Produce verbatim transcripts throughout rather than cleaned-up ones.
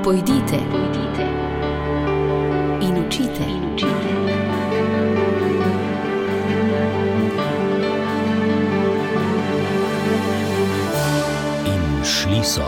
Pojdite, pojdite in učite, in učite. In šli so.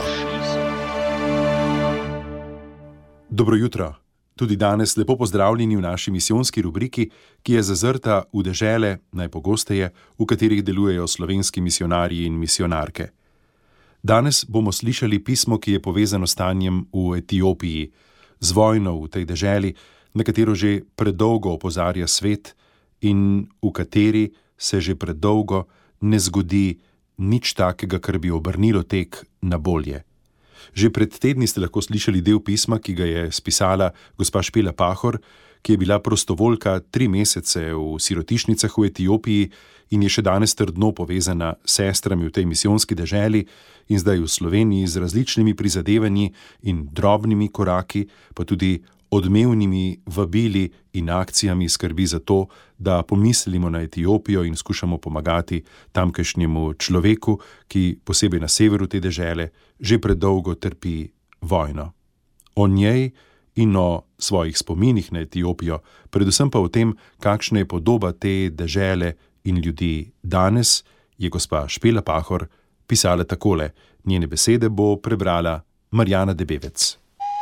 Dobro jutro. Tudi danes lepo pozdravljeni v naši misijonski rubriki, ki je zazrta v dežele, najpogosteje, v katerih delujejo slovenski misionarji in misionarke. Danes bomo slišali pismo, ki je povezano s stanjem v Etiopiji, z vojno v tej deželi, na katero že predolgo opozarja svet in v kateri se že predolgo ne zgodi nič takega, kar bi obrnilo tek na bolje. Že pred tedni ste lahko slišali del pisma, ki ga je spisala gospa Špela Pahor, ki je bila prostovoljka tri mesece v sirotišnicah v Etiopiji in je še danes trdno povezana s sestrami v tej misijonski deželi in zdaj v Sloveniji z različnimi prizadevanji in drobnimi koraki, pa tudi odmevnimi vabili in akcijami skrbi za to, da pomislimo na Etiopijo in skušamo pomagati tamkajšnjemu človeku, ki posebej na severu te dežele že predolgo trpi vojno. O njej in o svojih spominih na Etiopijo, predvsem pa o tem, kakšna je podoba te dežele in ljudi danes, je gospa Špela Pahor pisala takole. Njene besede bo prebrala Marjana Debevec.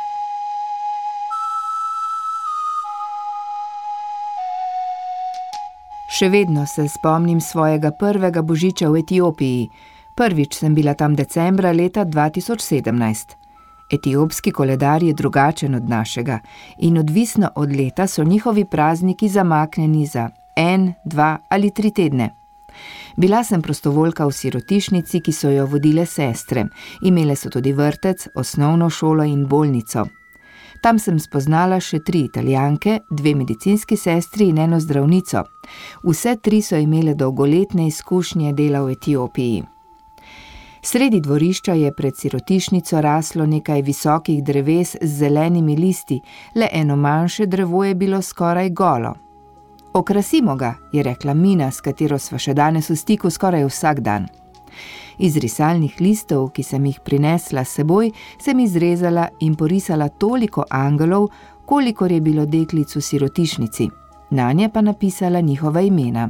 Še vedno se spomnim svojega prvega božiča v Etiopiji. Prvič sem bila tam decembra leta dva tisoč sedemnajst. Etiopski koledar je drugačen od našega in odvisno od leta so njihovi prazniki zamaknjeni za en, dva ali tri tedne. Bila sem prostovoljka v sirotišnici, ki so jo vodile sestre. Imele so tudi vrtec, osnovno šolo in bolnico. Tam sem spoznala še tri Italijanke, dve medicinski sestri in eno zdravnico. Vse tri so imele dolgoletne izkušnje dela v Etiopiji. Sredi dvorišča je pred sirotišnico raslo nekaj visokih dreves z zelenimi listi, le eno manjše drevo je bilo skoraj golo. Okrasimo ga, je rekla Mina, s katero sva še danes v stiku skoraj vsak dan. Iz risalnih listov, ki sem jih prinesla s seboj, sem izrezala in porisala toliko angelov, kolikor je bilo deklic v sirotišnici. Nanje pa napisala njihova imena.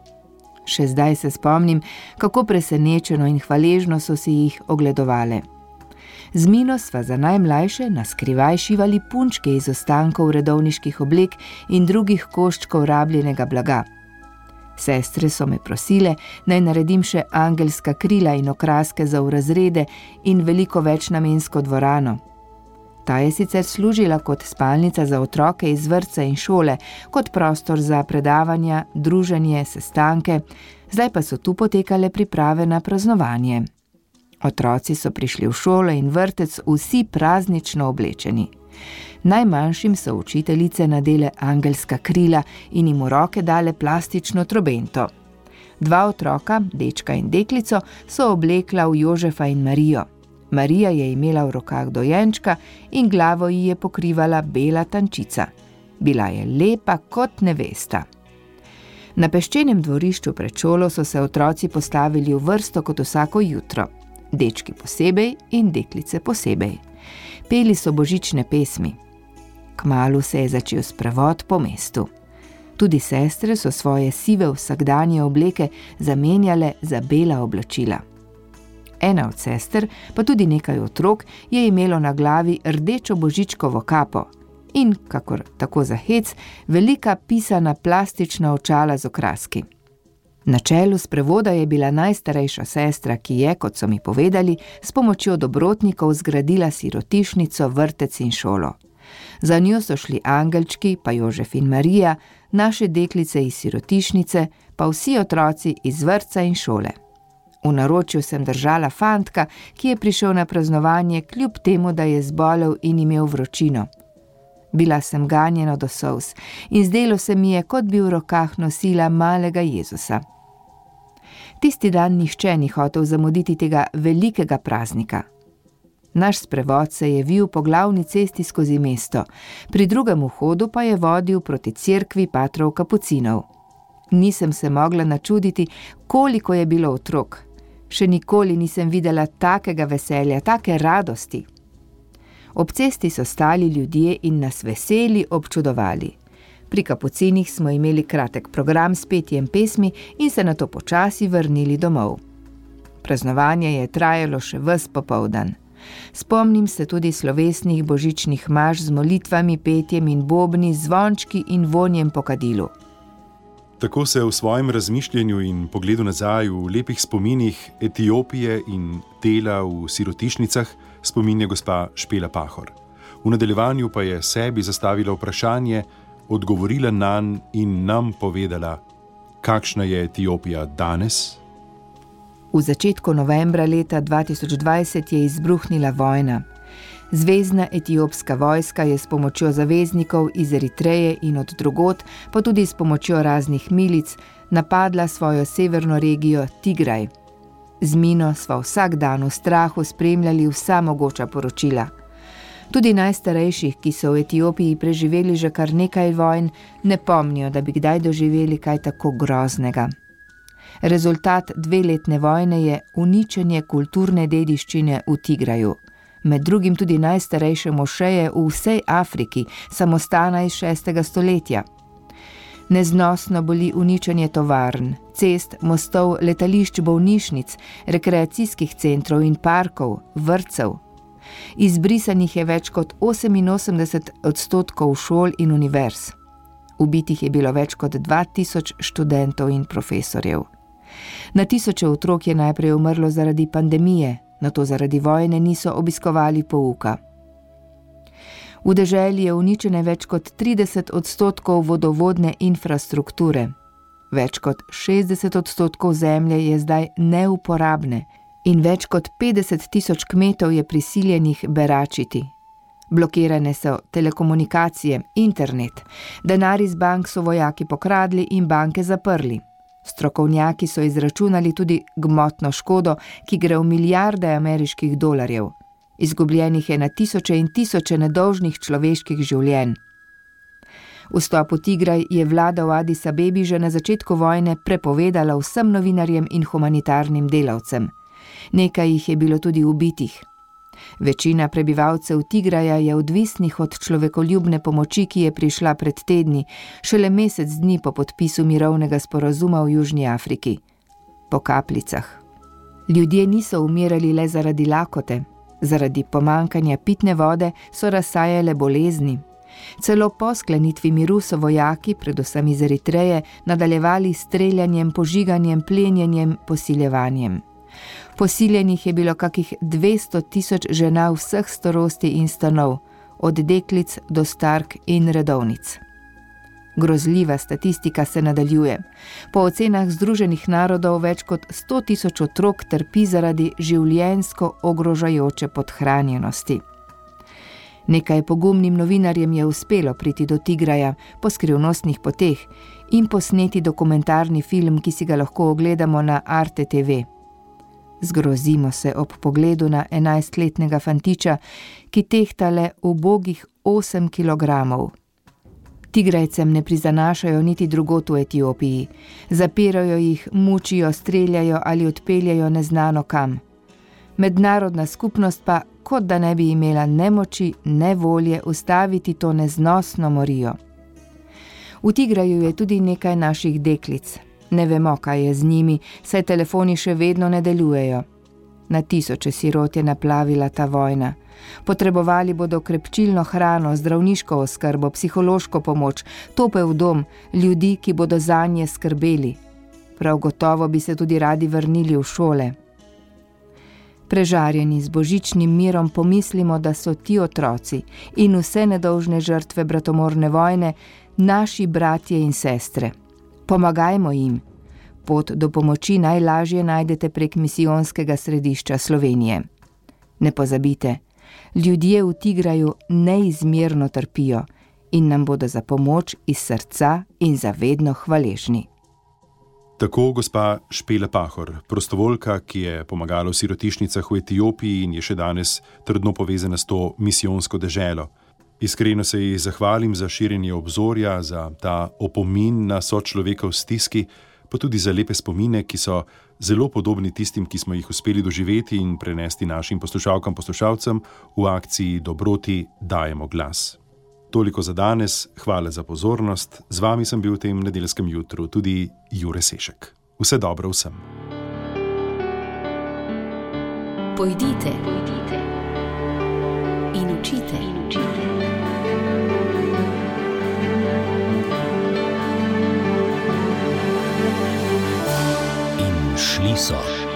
Še zdaj se spomnim, kako presenečeno in hvaležno so si jih ogledovale. Z Mino sva za najmlajše na skrivaj šivali punčke iz ostankov redovniških oblek in drugih koščkov rabljenega blaga. Sestre so me prosile, naj naredim še angelska krila in okraske za v razrede in veliko večnamensko dvorano. Ta je sicer služila kot spalnica za otroke iz vrtca in šole, kot prostor za predavanja, druženje, sestanke, zdaj pa so tu potekale priprave na praznovanje. Otroci so prišli v šolo in vrtec vsi praznično oblečeni. Najmanjšim so učiteljice nadele angelska krila in jim v roke dale plastično trobento. Dva otroka, dečka in deklico, so oblekla v Jožefa in Marijo. Marija je imela v rokah dojenčka in glavo ji je pokrivala bela tančica. Bila je lepa kot nevesta. Na peščenem dvorišču pred šolo so se otroci postavili v vrsto kot vsako jutro. Dečki posebej in deklice posebej. Peli so božične pesmi. Kmalu se je začel sprevod po mestu. Tudi sestre so svoje sive vsakdanje obleke zamenjale za bela oblačila. Ena od sester, pa tudi nekaj otrok, je imelo na glavi rdečo božičkovo kapo in, kakor tako za hec, velika pisana plastična očala z okraski. Na čelu sprevoda je bila najstarejša sestra, ki je, kot so mi povedali, s pomočjo dobrotnikov zgradila sirotišnico, vrtec in šolo. Za njo so šli angelčki, pa Jožef in Marija, naše deklice iz sirotišnice, pa vsi otroci iz vrtca in šole. V naročju sem držala fantka, ki je prišel na praznovanje kljub temu, da je zbolel in imel vročino. Bila sem ganjena do solz in zdelo se mi je, kot bi v rokah nosila malega Jezusa. Tisti dan nihče ni hotel zamuditi tega velikega praznika. Naš sprevod se je vil po glavni cesti skozi mesto, pri drugem vhodu pa je vodil proti cerkvi patrov kapucinov. Nisem se mogla načuditi, koliko je bilo otrok. Še nikoli nisem videla takega veselja, take radosti. Ob cesti so stali ljudje in nas veseli občudovali. Pri kapucinih smo imeli kratek program s petjem pesmi in se nato počasi vrnili domov. Praznovanje je trajalo še ves popoldan. Spomnim se tudi slovesnih božičnih maš z molitvami, petjem in bobni, zvončki in vonjem po kadilu. Tako se v svojem razmišljanju in pogledu nazaj v lepih spominih Etiopije in dela v sirotišnicah spominja gospa Špela Pahor. V nadaljevanju pa je sebi zastavila vprašanje, odgovorila nanj in nam povedala, kakšna je Etiopija danes? V začetku novembra leta dva tisoč dvajset je izbruhnila vojna. Zvezna etiopska vojska je s pomočjo zaveznikov iz Eritreje in od drugod, pa tudi s pomočjo raznih milic, napadla svojo severno regijo Tigraj. Z mino sva vsak dan v strahu spremljali vsa mogoča poročila. Tudi najstarejših, ki so v Etiopiji preživeli že kar nekaj vojn, ne pomnijo, da bi kdaj doživeli kaj tako groznega. Rezultat dveletne vojne je uničenje kulturne dediščine v Tigraju. Med drugim tudi najstarejše mošeje v vsej Afriki, samostana iz šestega stoletja. Neznosno boli uničenje tovarn, cest, mostov, letališč, bolnišnic, rekreacijskih centrov in parkov, vrtcev. Izbrisanih je več kot oseminosemdeset odstotkov šol in univerz. Ubitih je bilo več kot dva tisoč študentov in profesorjev. Na tisoče otrok je najprej umrlo zaradi pandemije, nato zaradi vojne niso obiskovali pouka. V deželi je uničene več kot trideset odstotkov vodovodne infrastrukture. Več kot šestdeset odstotkov zemlje je zdaj neuporabne in več kot petdeset tisoč kmetov je prisiljenih beračiti. Blokirane so telekomunikacije, internet, denar iz bank so vojaki pokradli in banke zaprli. Strokovnjaki so izračunali tudi gmotno škodo, ki gre v milijarde ameriških dolarjev. Izgubljenih je na tisoče in tisoče nedolžnih človeških življenj. Vstop v Tigraj je vlada v Adis Abebi že na začetku vojne prepovedala vsem novinarjem in humanitarnim delavcem. Nekaj jih je bilo tudi ubitih. Večina prebivalcev Tigraja je odvisnih od človekoljubne pomoči, ki je prišla pred tedni, šele mesec dni po podpisu mirovnega sporazuma v Južni Afriki. Po kapljicah. Ljudje niso umirali le zaradi lakote, zaradi pomanjkanja pitne vode so razsajale bolezni. Celo po sklenitvi miru so vojaki, predvsem iz Eritreje, nadaljevali s streljanjem, požiganjem, plenjenjem, posiljevanjem. Posiljenih je bilo kakih dvesto tisoč žena vseh starosti in stanov, od deklic do stark in redovnic. Grozljiva statistika se nadaljuje. Po ocenah Združenih narodov več kot sto tisoč otrok trpi zaradi življenjsko ogrožajoče podhranjenosti. Nekaj pogumnim novinarjem je uspelo priti do Tigraja po skrivnostnih poteh in posneti dokumentarni film, ki si ga lahko ogledamo na Arte te ve. Zgrozimo se ob pogledu na enajstletnega fantiča, ki tehta le ubogih osem kilogramov. Tigrajcem ne prizanašajo niti drugot v Etiopiji. Zapirajo jih, mučijo, streljajo ali odpeljajo neznano kam. Mednarodna skupnost pa, kot da ne bi imela ne moči, ne volje ustaviti to neznosno morijo. V Tigraju je tudi nekaj naših deklic. Ne vemo, kaj je z njimi, saj telefoni še vedno ne delujejo. Na tisoče sirot je naplavila ta vojna. Potrebovali bodo krepčilno hrano, zdravniško oskrbo, psihološko pomoč, topel dom, ljudi, ki bodo zanje skrbeli. Prav gotovo bi se tudi radi vrnili v šole. Prežarjeni z božičnim mirom pomislimo, da so ti otroci in vse nedolžne žrtve bratomorne vojne naši bratje in sestre. Pomagajmo jim. Pot do pomoči najlažje najdete prek misijonskega središča Slovenije. Ne pozabite, ljudje v Tigraju neizmerno trpijo in nam bodo za pomoč iz srca in zavedno hvaležni. Tako gospa Špela Pahor, prostovoljka, ki je pomagala v sirotišnicah v Etiopiji in je še danes trdno povezana s to misijonsko deželo. Iskreno se ji zahvalim za širjenje obzorja, za ta opomin na sočloveka v stiski, pa tudi za lepe spomine, ki so zelo podobni tistim, ki smo jih uspeli doživeti in prenesti našim poslušalkam, poslušalcem v akciji Dobroti dajemo glas. Toliko za danes, hvala za pozornost. Z vami sem bil v tem nedeljskem jutru tudi Jure Sešek. Vse dobro vsem. Pojdite, pojdite in učite, in učite. In šli so.